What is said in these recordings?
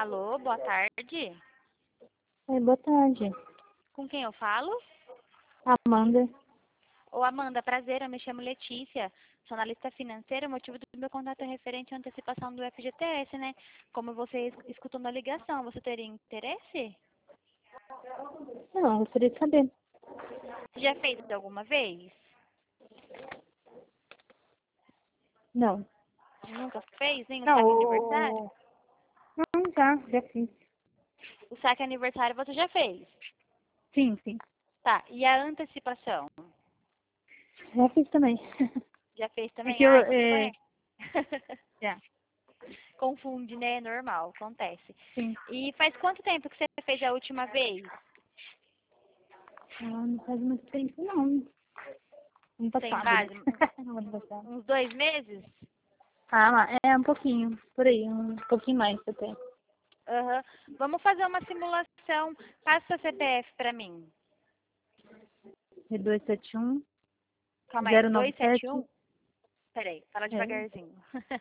Alô, boa tarde. Oi, boa tarde. Com quem eu falo? Amanda. Ô, Amanda, prazer, eu me chamo Letícia. Sou analista financeira. O motivo do meu contato é referente à antecipação do FGTS, né? Como você escutou na ligação, você teria interesse? Não, gostaria de saber. Você já fez alguma vez? Não. Nunca fez? Nem o Não, saque aniversário? Não, já fiz. O saque aniversário você já fez? Sim, sim. Tá, e a antecipação? Já fiz também. Já fez É também? que eu, Ai, você conhece? já, Confunde, né? É normal, acontece. sim. E faz quanto tempo que você fez a última vez? Não faz muito tempo, não. Ano Tem passado, né? base? No ano passado. Uns 2 meses? É um pouquinho, por aí, um pouquinho mais até. Aham. Vamos fazer uma simulação. Passa seu CPF para mim. É 271 Calma aí. 097. 271? Peraí, fala É, devagarzinho.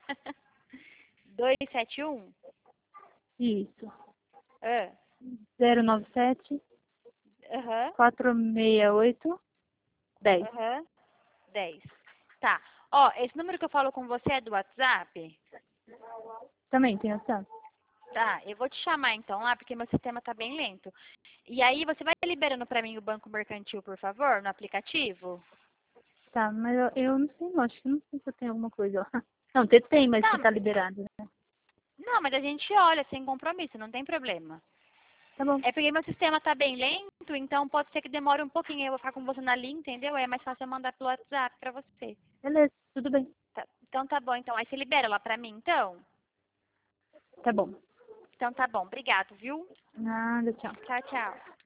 271? isso. Ah, 097 Aham. 468 10. Aham. 10. Tá. Ó, esse número que eu falo com você é do WhatsApp? Também tem essa? Tá, eu vou te chamar então lá, porque meu sistema tá bem lento. E aí, você vai liberando para mim o Banco Mercantil, por favor, no aplicativo? Tá, mas eu não sei, não. Acho que não sei se eu tenho alguma coisa lá. Não, tem, mas que Não, tá liberado, né? não, mas a gente olha sem compromisso, não tem problema. Tá bom, É porque meu sistema tá bem lento, então pode ser que demore um pouquinho. Eu vou ficar com você na linha, entendeu? Aí é mais fácil eu mandar pelo WhatsApp pra você. beleza, tudo bem. Então tá bom, então. Aí você libera lá pra mim, então? Tá bom. Então tá bom. Obrigado, viu? Nada, tchau. Tchau, tchau.